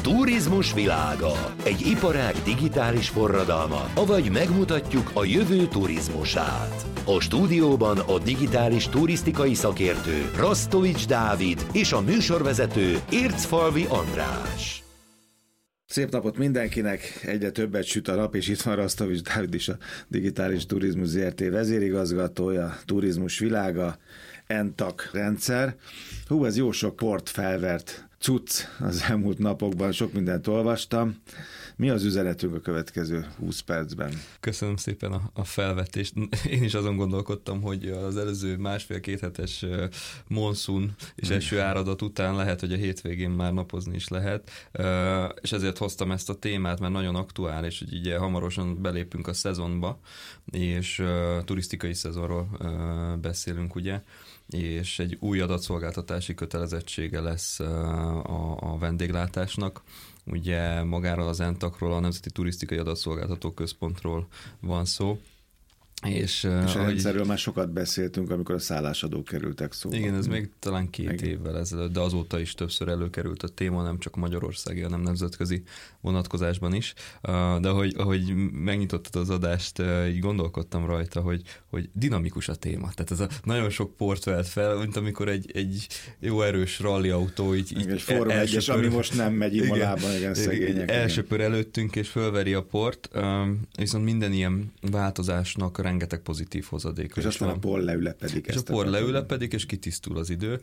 Turizmus világa. Egy iparág digitális forradalma, avagy megmutatjuk a jövő turizmusát. A stúdióban a digitális turisztikai szakértő Rasztovics Dávid és a műsorvezető Ércfalvi András. Szép napot mindenkinek, egyre többet süt a nap, és itt van Rasztovics Dávid is, a Digitális Turizmus Zrt. Vezérigazgatója, Turizmus világa, NTAC rendszer. Ez jó sok port felvert cucc az elmúlt napokban, sok mindent olvastam. Mi az üzenetünk a következő 20 percben? Köszönöm szépen a felvetést. Én is azon gondolkodtam, hogy az előző másfél-két hetes monszun és esőáradat után lehet, hogy a hétvégén már napozni is lehet, és ezért hoztam ezt a témát, mert nagyon aktuális, hogy ugye hamarosan belépünk a szezonba, és turisztikai szezonról beszélünk, ugye, és egy új adatszolgáltatási kötelezettsége lesz a vendéglátásnak. Ugye magáról az NTAC-ról, a Nemzeti Turisztikai Adatszolgáltató Központról van szó. És a rendszerről már sokat beszéltünk, amikor a szállásadók kerültek szóba. Igen, ez még talán 2 évvel ezelőtt, de azóta is többször előkerült a téma, nem csak magyarországi, hanem nemzetközi vonatkozásban is. De ahogy megnyitottad az adást, így gondolkodtam rajta, hogy dinamikus a téma. Tehát ez nagyon sok port velt fel, mint amikor egy jó erős rallyautó így egy Forma 1-es, ami most nem megy Imolában, igen, szegények. Elsöpör előttünk, és fölveri a port, viszont minden ilyen változásnak rengeteg pozitív hozadéka. És aztán a por leülepedik. És a por leülepedik, és kitisztul az idő.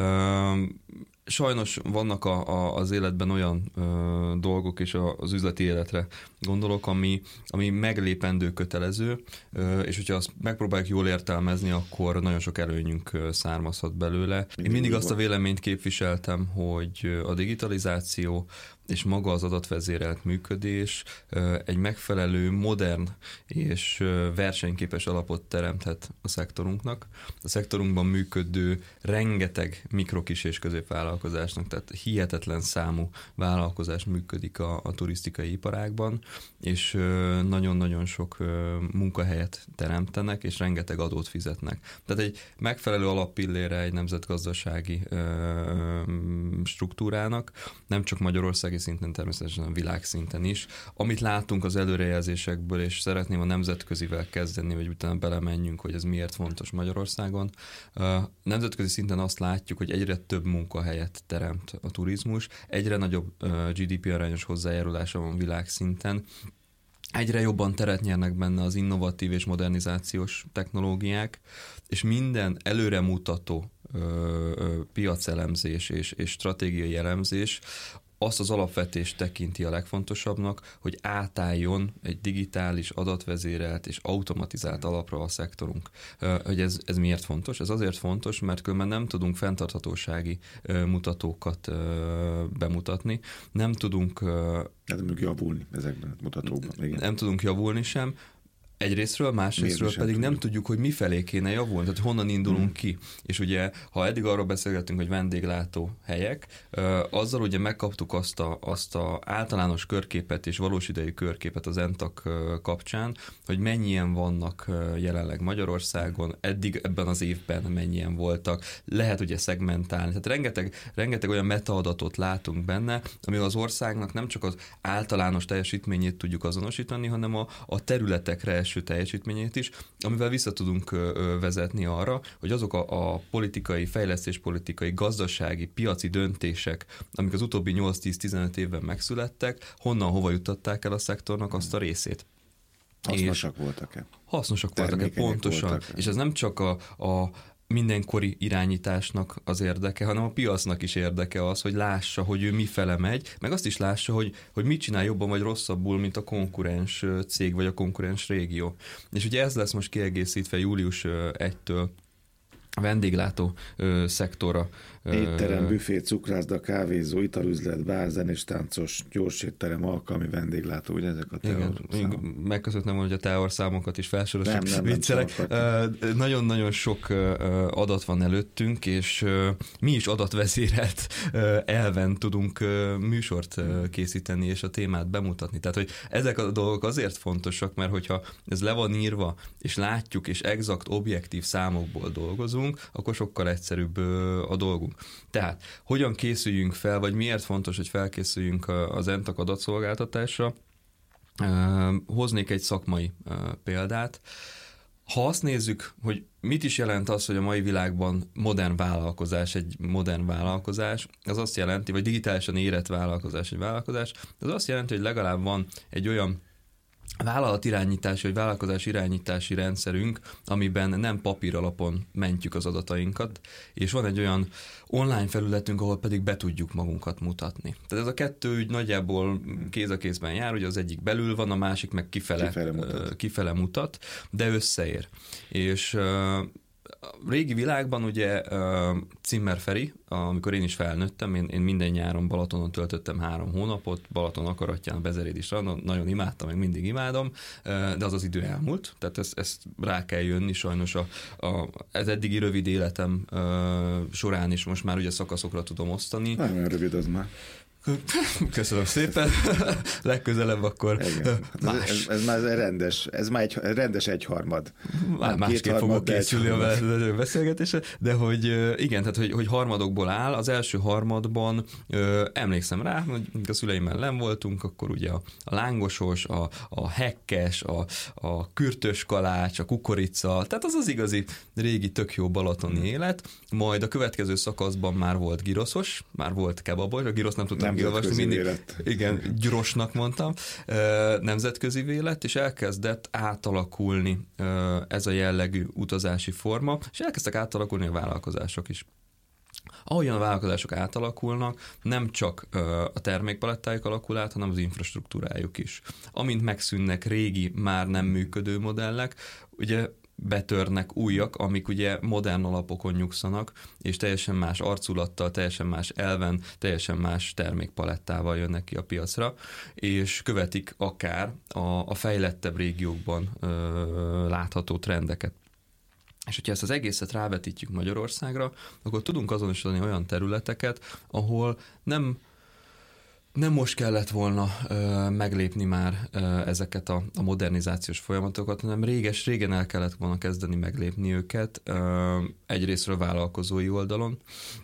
Sajnos vannak az életben olyan dolgok, és az üzleti életre gondolok, ami meglépendő kötelező, és hogyha azt megpróbáljuk jól értelmezni, akkor nagyon sok előnyünk származhat belőle. Én mindig azt a véleményt képviseltem, hogy a digitalizáció és maga az adatvezérelt működés egy megfelelő, modern és versenyképes alapot teremthet a szektorunknak. A szektorunkban működő rengeteg mikro, kis és középvállalkozásnak, tehát hihetetlen számú vállalkozás működik a turisztikai iparágban, és nagyon-nagyon sok munkahelyet teremtenek, és rengeteg adót fizetnek. Tehát egy megfelelő alappillére egy nemzetgazdasági struktúrának, nem csak magyarországi szinten, természetesen a világszinten is. Amit látunk az előrejelzésekből, és szeretném a nemzetközivel kezdeni, hogy utána belemenjünk, hogy ez miért fontos Magyarországon. Nemzetközi szinten azt látjuk, hogy egyre több munkahelyet teremt a turizmus, egyre nagyobb GDP arányos hozzájárulása van világszinten, egyre jobban teret nyernek benne az innovatív és modernizációs technológiák, és minden előremutató piacelemzés és stratégiai elemzés azt az alapvetést tekinti a legfontosabbnak, hogy átálljon egy digitális, adatvezérelt és automatizált alapra a szektorunk. Hogy ez miért fontos? Ez azért fontos, mert különben nem tudunk fenntarthatósági mutatókat bemutatni, nem tudunk javulni ezekben a mutatókban. Igen. Nem tudunk javulni sem, egyrésztről, másrésztről pedig nem tudjuk, hogy mifelé kéne javulni, tehát honnan indulunk ki. És ugye, ha eddig arról beszélgettünk, hogy vendéglátó helyek, azzal ugye megkaptuk azt a általános körképet és valós idejű körképet az NTAC kapcsán, hogy mennyien vannak jelenleg Magyarországon, eddig ebben az évben mennyien voltak, lehet ugye szegmentálni. Tehát rengeteg olyan metaadatot látunk benne, amivel az országnak nem csak az általános teljesítményét tudjuk azonosítani, hanem a területekre teljesítményét is, amivel vissza tudunk vezetni arra, hogy azok a politikai, fejlesztéspolitikai, gazdasági, piaci döntések, amik az utóbbi 8-10-15 évben megszülettek, honnan, hova juttatták el a szektornak azt a részét. Hasznosak voltak-e? Hasznosak voltak-e, pontosan. Voltak-e? És ez nem csak a mindenkori irányításnak az érdeke, hanem a piacnak is érdeke az, hogy lássa, hogy ő mifele megy, meg azt is lássa, hogy mit csinál jobban vagy rosszabbul, mint a konkurens cég vagy a konkurens régió. És ugye ez lesz most kiegészítve július 1-től a vendéglátó szektora. Étterem, büfé, cukrászda, kávézó, italüzlet, bár, zenés, táncos, gyorsétterem, alkalmi vendéglátó, ugye ezek a teorszámok. Megköszönöm, hogy a teorszámokat is felsoroljuk. Viccelek. Nagyon-nagyon sok adat van előttünk, és mi is adatvezérelt elven tudunk műsort készíteni, és a témát bemutatni. Tehát, hogy ezek a dolgok azért fontosak, mert hogyha ez le van írva, és látjuk, és exakt, objektív számokból dolgozunk, indulunk, akkor sokkal egyszerűbb a dolgunk. Tehát hogyan készüljünk fel, vagy miért fontos, hogy felkészüljünk az ENTAK adatszolgáltatásra? Hoznék egy szakmai példát. Ha azt nézzük, hogy mit is jelent az, hogy a mai világban modern vállalkozás egy modern vállalkozás, az azt jelenti, vagy digitálisan érett vállalkozás egy vállalkozás, az azt jelenti, hogy legalább van egy olyan vállalatirányítási vagy vállalkozás irányítási rendszerünk, amiben nem papír alapon mentjük az adatainkat, és van egy olyan online felületünk, ahol pedig be tudjuk magunkat mutatni. Tehát ez a kettő úgy nagyjából kéz a kézben jár, ugye az egyik belül van, a másik meg kifele mutat, de összeér. És a régi világban ugye Zimmer Feri, amikor én is felnőttem, én minden nyáron Balatonon töltöttem 3 hónapot, Balaton akaratján, a Bezerédi strandon, nagyon imádtam, még mindig imádom, de az idő elmúlt, tehát ezt rá kell jönni, sajnos ez eddigi rövid életem során is most már ugye szakaszokra tudom osztani. Nagyon rövid az már. Köszönöm szépen. Legközelebb akkor más. Ez már rendes, ez már egy rendes egyharmad. Másképp fogok készülni a beszélgetésre, de hogy igen, tehát hogy harmadokból áll. Az első harmadban emlékszem rá, hogy a szüleimmel nem voltunk, akkor ugye a lángosos, a hekkes, a kürtös kalács, a kukorica, tehát az igazi régi tök jó balatoni élet. Majd a következő szakaszban már volt giroszos, már volt kebabos, a girosz nem tudtam kiolvasni, mindig, igen, gyorosnak mondtam, nemzetközi élet, és elkezdett átalakulni ez a jellegű utazási forma, és elkezdtek átalakulni a vállalkozások is. Ahogyan a vállalkozások átalakulnak, nem csak a termékpalettájuk alakul át, hanem az infrastruktúrájuk is. Amint megszűnnek régi, már nem működő modellek, ugye betörnek újak, amik ugye modern alapokon nyugszanak, és teljesen más arculattal, teljesen más elven, teljesen más termékpalettával jönnek ki a piacra, és követik akár a fejlettebb régiókban látható trendeket. És hogyha ezt az egészet rávetítjük Magyarországra, akkor tudunk azonosítani olyan területeket, ahol nem most kellett volna meglépni már ezeket a modernizációs folyamatokat, hanem régen el kellett volna kezdeni meglépni őket egyrésztről vállalkozói oldalon.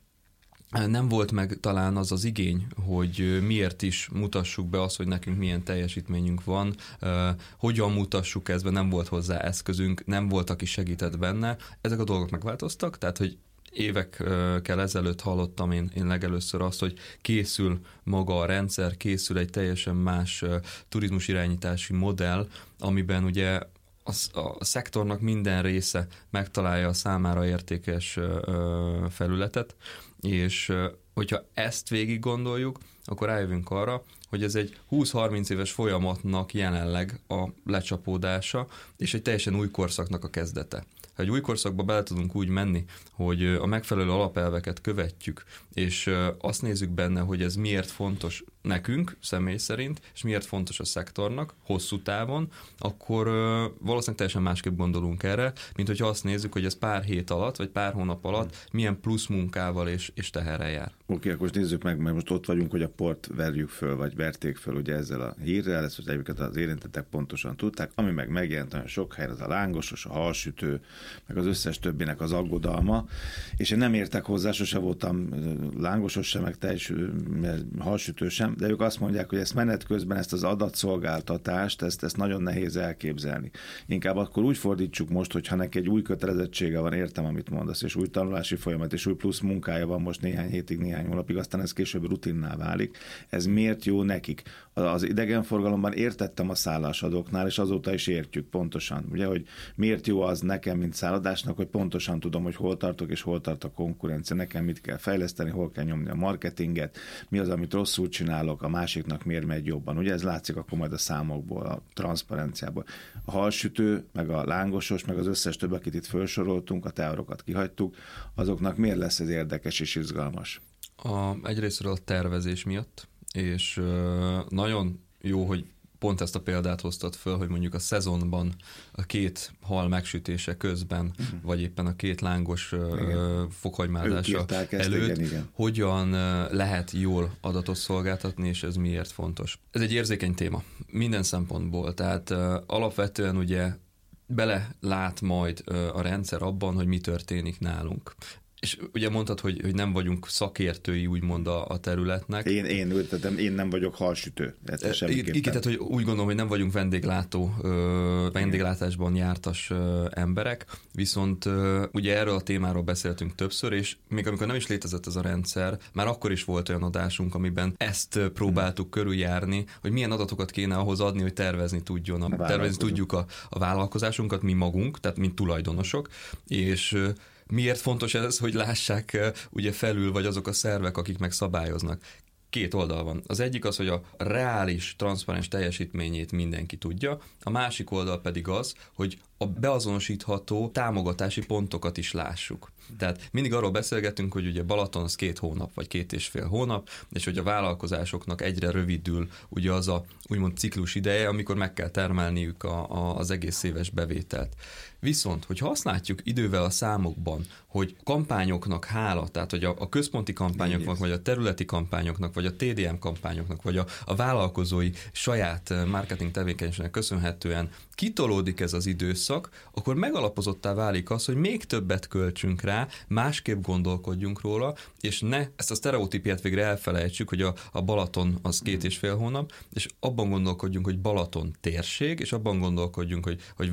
Nem volt meg talán az az igény, hogy miért is mutassuk be azt, hogy nekünk milyen teljesítményünk van, hogyan mutassuk ezt be, nem volt hozzá eszközünk, nem volt, aki segített benne. Ezek a dolgok megváltoztak, tehát hogy évekkel ezelőtt hallottam én legelőször azt, hogy készül maga a rendszer, készül egy teljesen más turizmus irányítási modell, amiben ugye a szektornak minden része megtalálja a számára értékes felületet, és hogyha ezt végig gondoljuk, akkor rájövünk arra, hogy ez egy 20-30 éves folyamatnak jelenleg a lecsapódása, és egy teljesen új korszaknak a kezdete. Ha egy új korszakba bele tudunk úgy menni, hogy a megfelelő alapelveket követjük, és azt nézzük benne, hogy ez miért fontos nekünk személy szerint, és miért fontos a szektornak hosszú távon, akkor valószínűleg teljesen másképp gondolunk erre, mint hogyha azt nézzük, hogy ez pár hét alatt, vagy pár hónap alatt milyen plusz munkával és teherrel jár. Oké, akkor nézzük meg, mert most ott vagyunk, hogy a port verjük föl, vagy verték föl ugye ezzel a hírrel, ezt az egyébként az érintettek pontosan tudták, ami meg megjelent nagyon sok helyen, az a lángosos, a halsütő, meg az összes többinek az aggodalma, és én nem értek hozzá, sose voltam lángosos sem, meg halsütő sem, de ők azt mondják, hogy ezt menet közben, ezt az adatszolgáltatást, ezt nagyon nehéz elképzelni. Inkább akkor úgy fordítsuk most, hogyha neki egy új kötelezettsége van, értem, amit mondasz, és új tanulási folyamat, és új plusz munkája van most néhány hétig, néhány hónapig, aztán ez később rutinná válik. Ez miért jó nekik? Az idegenforgalomban értettem a szállásadóknál, és azóta is értjük pontosan, ugye, hogy miért jó az nekem, mint szállodásnak, hogy pontosan tudom, hogy hol tartok, és hol tart a konkurencia, nekem mit kell fejleszteni, hol kell nyomni a marketinget, mi az, amit rosszul csinálok, a másiknak miért megy jobban. Ugye ez látszik akkor majd a számokból, a transzparenciából. A halsütő, meg a lángosos, meg az összes több, akit itt felsoroltunk, a teárokat kihagytuk, azoknak miért lesz ez érdekes és izgalmas? Egyrésztről a tervezés miatt, és nagyon jó, hogy pont ezt a példát hoztad föl, hogy mondjuk a szezonban a 2 hal megsütése közben, vagy éppen a 2 lángos fokhagymázása előtt, igen. Hogyan lehet jól adatot szolgáltatni, és ez miért fontos. Ez egy érzékeny téma, minden szempontból, tehát alapvetően ugye bele lát majd a rendszer abban, hogy mi történik nálunk. És ugye mondtad, hogy nem vagyunk szakértői, úgymond a területnek. Én nem vagyok halsütő. Igen, tehát hogy úgy gondolom, hogy nem vagyunk vendéglátásban jártas emberek, viszont ugye erről a témáról beszéltünk többször, és még amikor nem is létezett ez a rendszer, már akkor is volt olyan adásunk, amiben ezt próbáltuk körüljárni, hogy milyen adatokat kéne ahhoz adni, hogy tervezni tudjuk a vállalkozásunkat, mi magunk, tehát mint tulajdonosok, és miért fontos ez, hogy lássák ugye felül, vagy azok a szervek, akik meg szabályoznak? Két oldal van. Az egyik az, hogy a reális, transzparens teljesítményét mindenki tudja, a másik oldal pedig az, hogy a beazonosítható támogatási pontokat is lássuk. Tehát mindig arról beszélgetünk, hogy ugye Balaton az 2 hónap, vagy 2,5 hónap, és hogy a vállalkozásoknak egyre rövidül ugye az a úgymond ciklus ideje, amikor meg kell termelniük az egész éves bevételt. Viszont, hogyha azt látjuk idővel a számokban, hogy kampányoknak hála, tehát hogy a központi kampányoknak, vagy a területi kampányoknak, vagy a TDM kampányoknak, vagy a vállalkozói saját marketing tevékenységnek köszönhetően kitolódik ez az időszak, akkor megalapozottá válik az, hogy még többet költsünk rá, másképp gondolkodjunk róla, és ne ezt a sztereotípiát végre elfelejtsük, hogy a Balaton az 2,5 hónap, és abban gondolkodjunk, hogy Balaton térség, és abban gondolkodjunk, hogy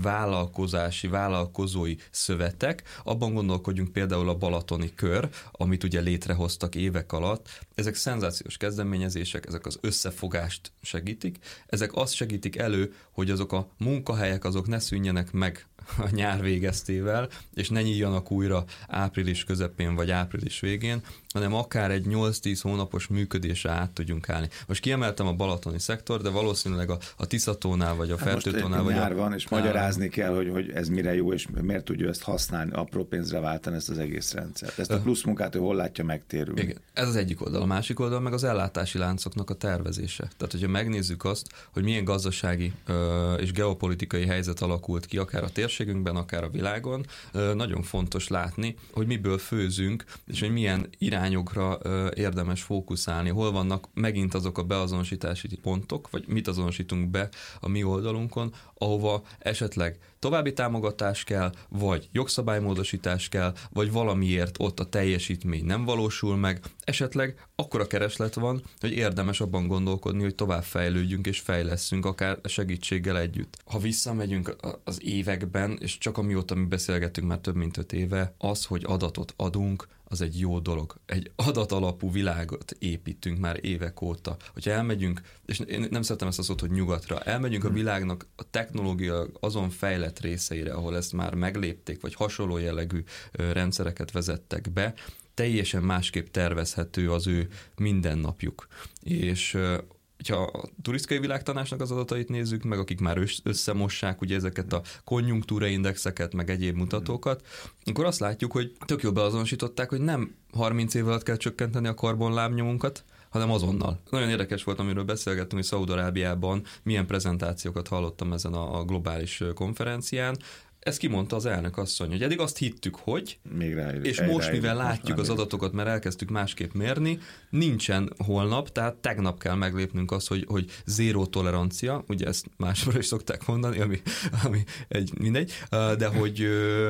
vállalkozói szövetek, abban gondolkodjunk például a balatoni kör, amit ugye létrehoztak évek alatt. Ezek szenzációs kezdeményezések, ezek az összefogást segítik, ezek azt segítik elő, hogy azok a munkahelyek azok ne szűnjenek meg a nyár végeztével, és ne nyíljanak újra április közepén vagy április végén, hanem akár egy 8-10 hónapos működésre át tudjunk állni. Most kiemeltem a balatoni szektor, de valószínűleg a Tiszatónál vagy a Fertőtónál. Most nyár van, és magyarázni kell, hogy ez mire jó, és miért tudja ezt használni, apró pénzre váltani ezt az egész rendszert. Ezt a plusz munkát ő hol látja megtérülni. Igen, ez az egyik oldal. A másik oldal meg az ellátási láncoknak a tervezése. Tehát, hogyha megnézzük azt, hogy milyen gazdasági és geopolitikai helyzet alakult ki, akár a térségünkben, akár a világon, nagyon fontos látni, hogy miből főzünk, és hogy milyen irányokra érdemes fókuszálni, hol vannak megint azok a beazonosítási pontok, vagy mit azonosítunk be a mi oldalunkon, ahova esetleg további támogatás kell, vagy jogszabálymódosítás kell, vagy valamiért ott a teljesítmény nem valósul meg, esetleg akkora kereslet van, hogy érdemes abban gondolkodni, hogy tovább fejlődjünk és fejlesszünk, akár segítséggel együtt. Ha visszamegyünk az években, és csak amióta mi beszélgettünk már több mint 5 éve, az, hogy adatot adunk, az egy jó dolog. Egy adatalapú világot építünk már évek óta. Hogyha elmegyünk, és én nem szeretem ezt a szót, hogy nyugatra, elmegyünk a világnak a technológia azon fejlett részeire, ahol ezt már meglépték, vagy hasonló jellegű rendszereket vezettek be, teljesen másképp tervezhető az ő mindennapjuk. És ha a turisztikai világtanácsnak az adatait nézzük meg, akik már összemossák ugye ezeket a konjunktúraindexeket, meg egyéb mutatókat, akkor azt látjuk, hogy tök jól beazonosították, hogy nem 30 év alatt kell csökkenteni a karbonlábnyomunkat, hanem azonnal. Nagyon érdekes volt, amiről beszélgettünk, hogy Szaúd-Arábiában milyen prezentációkat hallottam ezen a globális konferencián. Ezt kimondta az elnök asszony, hogy eddig azt hittük, hogy, és most, mivel látjuk az adatokat, mert elkezdtük másképp mérni, nincsen holnap, tehát tegnap kell meglépnünk azt, hogy zéró tolerancia, ugye ezt másra is szokták mondani, ami mindegy, de hogy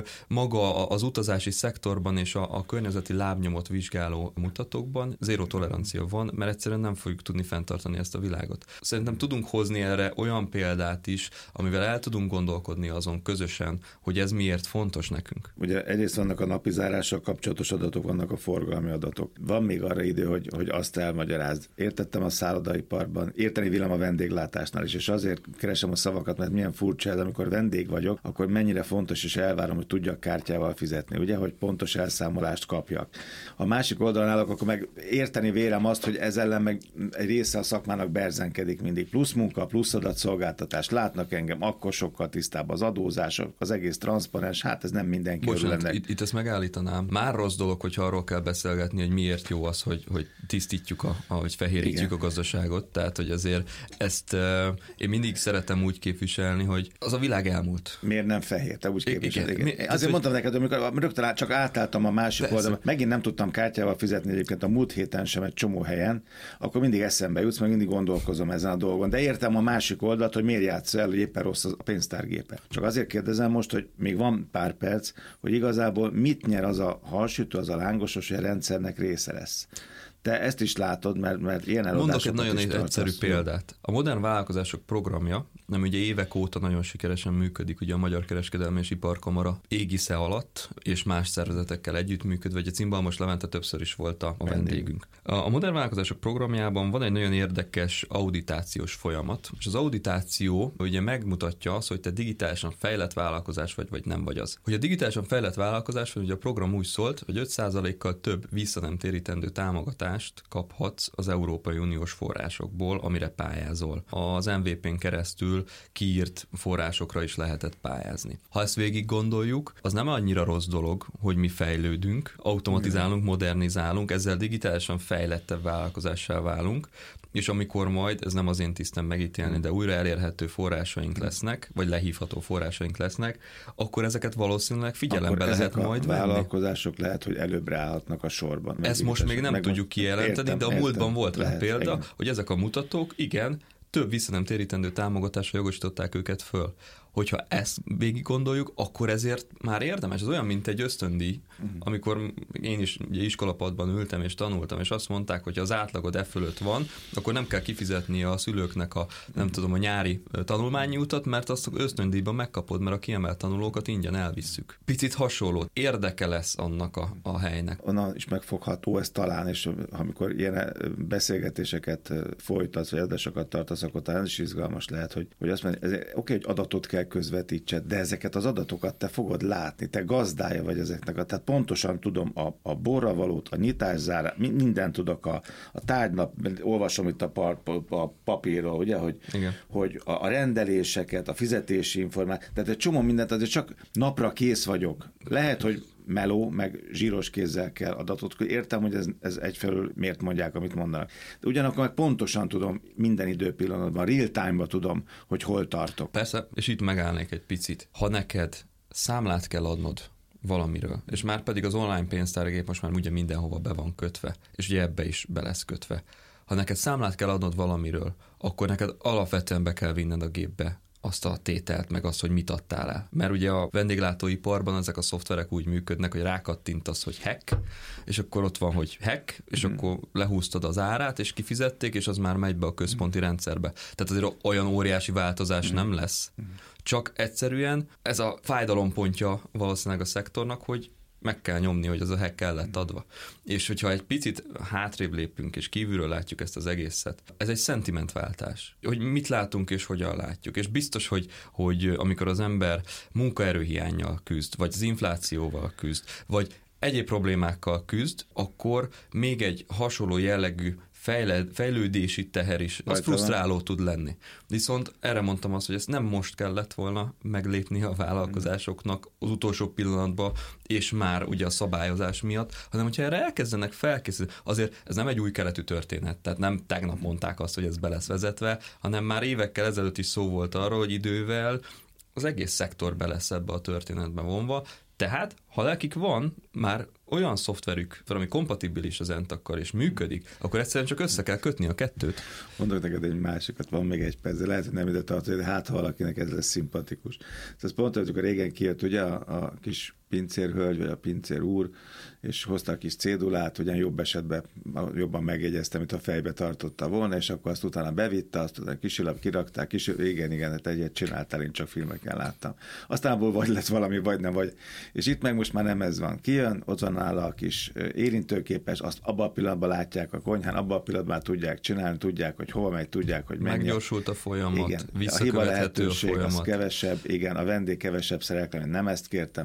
maga az utazási szektorban és a környezeti lábnyomot vizsgáló mutatókban zéró tolerancia van, mert egyszerűen nem fogjuk tudni fenntartani ezt a világot. Szerintem tudunk hozni erre olyan példát is, amivel el tudunk gondolkodni azon közösen, hogy ez miért fontos nekünk. Ugye egyrészt vannak a napizárással kapcsolatos adatok, vannak a forgalmi adatok. Van még arra idő, hogy azt elmagyarázd. Értettem a szállodaiparban, érteni vélem a vendéglátásnál is, és azért keresem a szavakat, mert milyen furcsa ez, amikor vendég vagyok, akkor mennyire fontos, és elvárom, hogy tudjak kártyával fizetni, ugye, hogy pontos elszámolást kapjak. A másik oldalon állok, akkor meg érteni vélem azt, hogy ez ellen meg egy része a szakmának berzenkedik mindig. Plusz munka, plusz adatszolgáltatás, látnak engem, akkor sokkal tisztább az adózások, az egész transzparens, hát ez nem mindenki örül ennek. Itt ezt megállítanám. Már rossz dolog, hogyha arról kell beszélgetni, hogy miért jó az, hogy tisztítjuk, hogy fehérítjük a gazdaságot. Tehát, hogy azért ezt én mindig szeretem úgy képviselni, hogy az a világ elmúlt. Miért nem fehér? Te úgy képviseled. Azért mondtam neked, amikor rögtön csak átálltam a másik oldalra, megint nem tudtam kártyával fizetni egyébként a múlt héten sem egy csomó helyen, akkor mindig eszembe jutsz, meg mindig gondolkozom ezen a dolgon. De értem a másik oldalt, hogy miért játsz el, hogy éppen rossz a pénztárgépe. Csak azért kérdezem most, hogy még van pár perc, hogy igazából mit nyer az a halsütő, az a lángosos, hogy a rendszernek része lesz. Te ezt is látod, mert ilyen eladásokat mondok egy nagyon egyszerű tartasz. példát. A Modern Vállalkozások programja, ami ugye évek óta nagyon sikeresen működik, ugye a Magyar Kereskedelmi és Iparkamara égisze alatt, és más szervezetekkel együttműködve, ugye Cimbalmos Levente többször is volt a vendégünk. A Modern Vállalkozások programjában van egy nagyon érdekes auditációs folyamat, és az auditáció ugye megmutatja azt, hogy te digitálisan fejlett vállalkozás vagy nem vagy az. Hogy a digitálisan fejlett vállalkozás vagy, ugye a program úgy szólt, hogy 5%-kal több vissza nem térítendő támogatást kaphatsz az Európai Uniós forrásokból, amire pályázol. Az MVP-n keresztül kiírt forrásokra is lehetett pályázni. Ha ezt végig gondoljuk, az nem annyira rossz dolog, hogy mi fejlődünk, automatizálunk, modernizálunk, ezzel digitálisan fejlettebb vállalkozássá válunk, és amikor majd, ez nem az én tisztem megítélni, de újra elérhető forrásaink lesznek, vagy lehívható forrásaink lesznek, akkor ezeket valószínűleg figyelembe lehet majd venni. Vállalkozások lehet, hogy előbbre állhatnak a sorban. Ezt most még nem tudjuk kijelenteni, de a múltban volt rá példa, hogy ezek a mutatók, igen, több vissza nem térítendő támogatásra jogosították őket föl. Hogyha ezt végig gondoljuk, akkor ezért már érdemes. Ez olyan, mint egy ösztöndíj, amikor én is ugye iskolapadban ültem és tanultam, és azt mondták, hogy ha az átlagod e fölött van, akkor nem kell kifizetni a szülőknek a nyári tanulmányi utat, mert azt ösztöndíjban megkapod, mert a kiemelt tanulókat ingyen elvisszük. Picit hasonló. Érdeke lesz annak a helynek. Onnan is megfogható ez talán, és amikor ilyen beszélgetéseket folytatsz, vagy adásokat tartasz, akkor talán ez is izgalmas lehet, hogy azt mondja, oké, hogy adatot kell közvetítsed, de ezeket az adatokat te fogod látni, te gazdája vagy ezeknek, tehát pontosan tudom a borravalót, a nyitászárát, mindent tudok a tárgynap, olvasom itt a papírról, ugye, hogy a rendeléseket, a fizetési információt, tehát egy csomó mindent, azért csak napra kész vagyok. Lehet, hogy meló, meg zsíros kézzel kell adatot. Értem, hogy ez egyfelől miért mondják, amit mondanak. De ugyanakkor meg pontosan tudom, minden időpillanatban, real time-ban tudom, hogy hol tartok. Persze, és itt megállnék egy picit. Ha neked számlát kell adnod valamiről, és már pedig az online pénztárgép most már ugye mindenhova be van kötve, és ugye ebbe is be lesz kötve. Ha neked számlát kell adnod valamiről, akkor neked alapvetően be kell vinned a gépbe azt a tételt, meg azt, hogy mit adtál el. Mert ugye a vendéglátóiparban ezek a szoftverek úgy működnek, hogy rákattintasz, hogy hack, és akkor ott van, hogy hack, és akkor lehúztad az árát, és kifizették, és az már megy be a központi rendszerbe. Tehát azért olyan óriási változás nem lesz. Csak egyszerűen ez a fájdalompontja valószínűleg a szektornak, hogy meg kell nyomni, hogy az a hack el lett adva. És hogyha egy picit hátrébb lépünk, és kívülről látjuk ezt az egészet, ez egy szentimentváltás. Hogy mit látunk, és hogyan látjuk. És biztos, hogy amikor az ember munkaerőhiánnyal küzd, vagy az inflációval küzd, vagy egyéb problémákkal küzd, akkor még egy hasonló jellegű fejlődési teher is, az frusztráló tud lenni. Viszont erre mondtam azt, hogy ezt nem most kellett volna meglépni a vállalkozásoknak az utolsó pillanatban, és már ugye a szabályozás miatt, hanem hogyha erre elkezdenek felkészülni, azért ez nem egy új keletű történet, tehát nem tegnap mondták azt, hogy ez be lesz vezetve, hanem már évekkel ezelőtt is szó volt arról, hogy idővel az egész szektor be lesz ebbe a történetbe vonva. Tehát, ha nekik van már olyan szoftverük, valami kompatibilis az Entakkal és működik, akkor egyszerűen csak össze kell kötni a kettőt. Mondok neked egy másikat, van még egy perc, de lehet, hogy nem ide tartani, de hát ha valakinek ez lesz szimpatikus. Ez pont, hogy régen kijött ugye a kis pincérhölgy, vagy a pincér úr, és hozta a kis cédulát, ugyan jobb esetben jobban megjegyeztem, mint a fejbe tartotta volna, és akkor azt utána bevitte, azt utána kisilap kirakták, igen, hát egyet csináltál, én csak filmeken láttam. Aztán vagy lett valami, vagy nem, vagy. És itt meg most már nem ez van. Kijön, ott van nála a kis érintőképes, azt abban a pillanatban látják a konyhán, abban a pillanatban tudják csinálni, tudják, hogy hova megy, tudják, hogy mennyi. Meggyorsult a folyamat, igen, visszakövethető a lehetőség folyamat. Az kevesebb, igen, a vendég kevesebb szerelkemény, nem ezt kértem, nem így volt.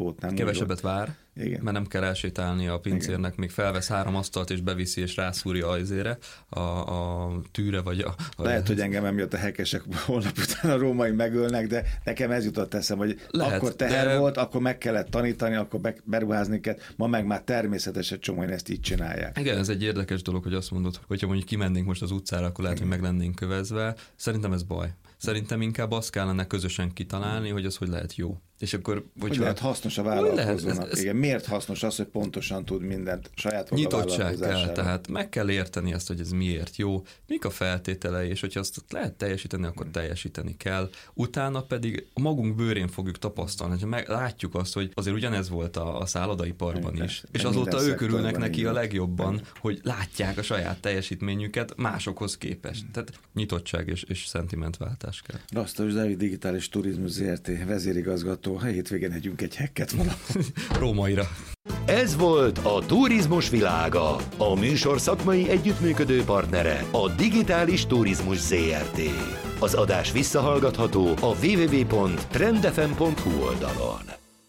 tempót. Nem kevesebbet vár, igen. Mert nem kell elsétálni a pincérnek, igen. Még felvesz 3 asztalt és beviszi és rászúrja ajzére a tűre vagy a... Lehet, hogy engem emiatt a hekesek holnap után a római megölnek, de nekem ez jutott eszem, hogy lehet, akkor teher volt, akkor meg kellett tanítani, akkor beruházni kellett, ma meg már természetesen csomóan ezt így csinálják. Igen, ez egy érdekes dolog, hogy azt mondod, hogyha mondjuk kimennénk most az utcára, akkor lehet, hogy meg lennénk kövezve. Szerintem ez baj. Szerintem inkább azt kellene közösen kitalálni, hogy az hogy lehet jó. És akkor, hogy lehet hasznos a vállalkozónak. Igen, miért hasznos az, hogy pontosan tud mindent saját maga nyitottság kell, tehát meg kell érteni ezt, hogy ez miért jó, mik a feltételei, és hogyha azt lehet teljesíteni, akkor teljesíteni kell. Utána pedig magunk bőrén fogjuk tapasztalni, hogy látjuk azt, hogy azért ugyanez volt a szállodaiparban is, és azóta ők örülnek neki a legjobban, hogy látják a saját teljesítményüket másokhoz képest. Tehát nyitottság és szentimentváltás kell. Rastovich Dávid Digitális Turizmus Zrt. Vezérigazgató. A hétvégén együnk egy hekket valahol. Rómaira. Ez volt a Turizmus világa. A műsor szakmai együttműködő partnere a Digitális Turizmus Zrt. Az adás visszahallgatható a www.trendfm.hu oldalon.